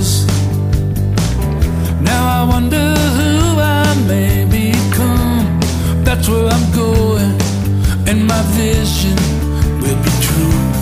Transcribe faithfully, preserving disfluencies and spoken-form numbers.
was. Now I wonder who I may become. That's where I'm going, and my vision will be true.